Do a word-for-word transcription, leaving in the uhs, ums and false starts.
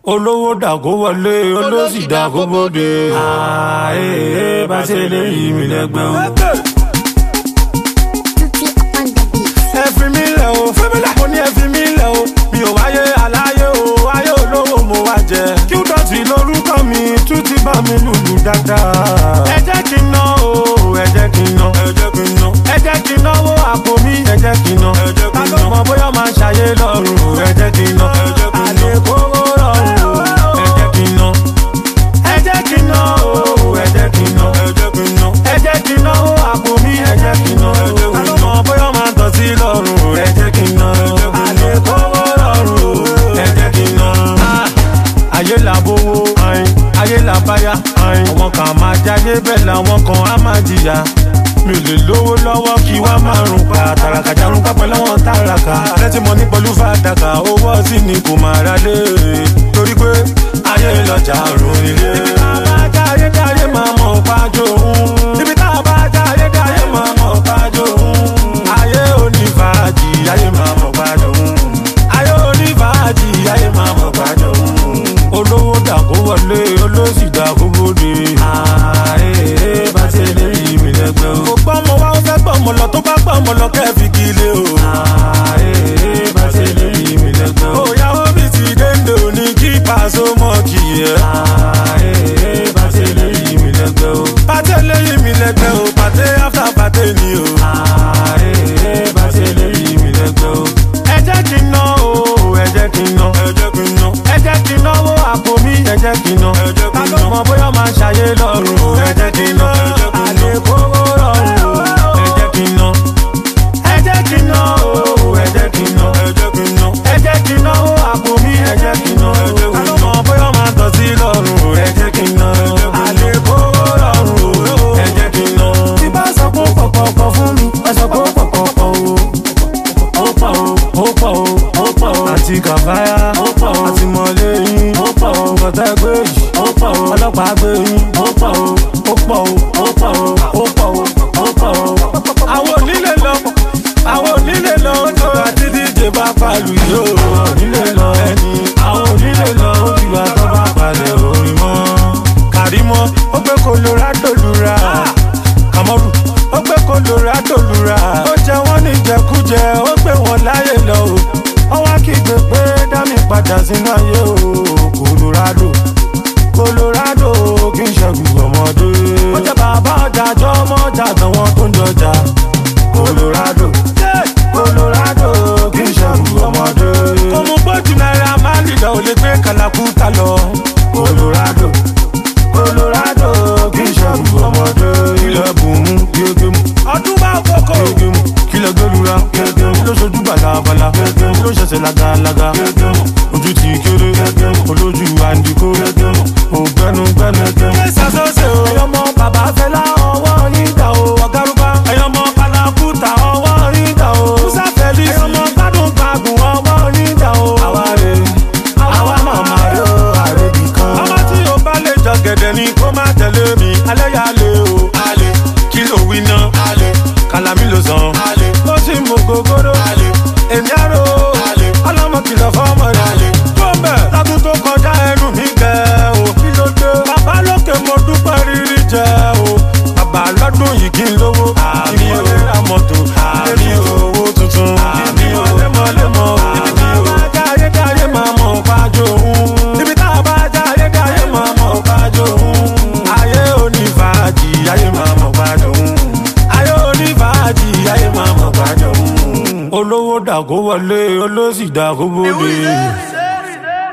olówó dàgó wọlé olóṣì dàgó bóde. ààyè bá ṣe lè yí mi lẹ́gbẹ́ o. ẹ fi mí lẹ̀ o mo ní ẹ fi mí lẹ̀ o mi ò wáyé aláyé o ayé olówó mo wá jẹ. kí ó dọ̀tí lórúkọ mi tún ti bá mi lùlù dáadáa. ẹ jẹ́ kí n ná o ẹ jẹ́ kí n ná ẹ jẹ́ kí n ná ẹ jẹ́ kí n náwó àpò mi ẹ jẹ́ kí n ná ta ló mọ̀ bóyá máa ṣàyé lọ́rùn ẹ jẹ́ kí n ná àlè kówó rọrùn ẹ jẹ́ kí n ná ẹ jẹ́ kí n ná o ẹ jẹ́ kí n ná ẹ jẹ́ kí n náwó àpò mi ẹ jẹ́ kí n ná ta ló mọ̀ bóyá máa tọ̀ sí lọ́rùn ẹ jẹ́ kí n ná àlè kówó rọrùn ẹ jẹ́ kí n ná. ayé là bówó ayé là báyà àwọn kan máa jáde bẹ́ẹ̀ làwọn kan á máa jìyà mi ò lè lówó lọ́wọ́ kí wá máa rùn pa tàràkà jarun pápẹ́ lọ́wọ́ tàràkà lẹ́tí mọ́ ní pẹ̀lú fàdákà owó sí ni kò máa ra lé torí pé ayé lọ́jà rùn ilé. ibi tá a bá jáde jáde máa mọ̀ pájó òun ibi tá a bá jáde jáde máa mọ̀ pájó òun ayé onífàájì ayé máa mọ̀ pájó òun ayé onífàájì ayé máa mọ̀ pájó òun olówó dàgó wọlé olóṣì dàgó bóde. ààyè bá ṣe lè yí mi lẹ́gbẹ́ o. kò gbọ́ ọmọ wa ó fẹ́ gbọ́ ọmọ lọ tó bá gbọ́ ọmọ lọ kẹ́ẹ̀fì kí ilé o. ààyè bá ṣe lè yí mi lẹ́gbẹ́ o. òyàwó mi ti dénde òní kí pàṣẹ mọ́ kì í yẹ. ààyè bá ṣe lè yí mi lẹ́gbẹ́ o. pàtẹ́ lè yí mi lẹ́gbẹ́ o pàtẹ́ after pàtẹ́ ni o. ààyè bá ṣe lè yí mi lẹ́gbẹ́ o. ẹ jẹ́ kí n ná o ẹ jẹ́ kí n ná ẹ jẹ́ kí n ná ẹ jẹ́ kí n náwó àpò mi ẹ jẹ́ kí n ná ta ló mọ̀ bóyá máa ṣàyé lọ́rùn ẹ jẹ́ kí n ná àlè kówó rọrùn ẹ jẹ́ kí n ná ẹ jẹ́ kí n ná o ẹ jẹ́ kí n ná ẹ jẹ́ kí n náwó àpò mi ẹ jẹ́ kí n ná ta ló mọ̀ bóyá máa tọ̀ sí lọ́rùn ẹ jẹ́ kí n ná àlè kówó rọrùn ẹ jẹ́ kí n ná. tí bá sọ pé pọ̀pọ̀pọ̀ fún mi ẹ sọ pé pọ̀pọ̀pọ̀ o ó pọ̀ o ó pọ̀ o ó pọ̀ o àti kàfáyà ó pọ̀ o àti mọ̀lẹ́ yín ó pọ̀ o kọ̀tà gbé yìí ó pọ̀ o ọlọ́pàá gbé yín ó pọ̀ o ó pọ̀ o ó pọ̀ o ó pọ̀ o ó pọ̀ o. àwọn onílé lọ àwọn onílé lọ tó àti díje bá palu yìí ó onílé lọ ẹni àwọn onílé lọ ó ti wá tó bá palẹ̀ orin mọ́. Kàrímọ́ ó gbé Colorado lura Kàmọ́rù ó gbé Colorado lura ó jẹ wọ́n ní jẹkújẹ ó gbé wọn láyé lọ o ọwọ́ kígbe pé dámì padà sínú ayé o Colorado Colorado kì í ṣẹ́gun ọmọdé ó jẹ́ bàbá ọjà jọ ọmọ ọjà àtàwọn tó ń jọjà Colorado Colorado kì í ṣẹ́gun ọmọdé kò mú gbójú náírà máa lì lọ ò lè gbé kàlàkùtà lọ Colorado Colorado kì í ṣẹ́gun ọmọdé ilẹ̀ bùnmú gégé mu ọdún bá kókó gégé mu kílẹ̀ gbẹ́lura gégé mu ló ṣojú bàlàbàlà gégé mu ló ṣẹ̀ṣẹ̀ làgàlàgà gégé mu ojú ti kéré gégé mu olójú àǹdíkó gégé mu ògbẹ́nu gbẹ́nu gégé mu. kí sàṣọ́ṣe o ẹ̀yọ́mọ bàbá fẹ́lá ọwọ́ yín dà o ọ̀gárùbá ẹ̀yọ́mọ kàlàkùtà ọwọ́ yín dà o musa fẹ́lí ẹ̀yọ́mọ gbádùn gbàgùn ọwọ́ yín dà o. àwa rè àwa màmá rè o àrèbì kan. ọmọ tí o bá lè jọ gẹ̀dẹ̀ ni kó má tẹ̀lé mi alẹ́ yà lé o alẹ́ kí ló wí ná alẹ́ kàlámì ló sàn alẹ́ ó sì mú gògóró alẹ́ èmi àrò alẹ́ ọlọ́mọ kìlọ̀ fọ́mọ rẹ̀ alẹ́ tó ń bẹ̀ lọ́dún tó kọjá ẹnu mi gẹ̀ o kí ló dé bàbá lókè mo dúpẹ́ rírí jẹ o bàbá lọ́dún yìí kí n lówó àmì ò ra mọ́tò àmì owó tuntun àmì ò lẹ́mọ̀lẹ́mọ̀ ibi tá a bá jáde jáde máa mọ̀ pájó òun ibi tá a bá jáde jáde máa mọ̀ pájó òun ayé onífàájì ayé máa mọ̀ pájó òun ayé onífàájì ayé máa mọ̀ pájó òun olówó dàgó wọlé olóṣì dàgó bóde.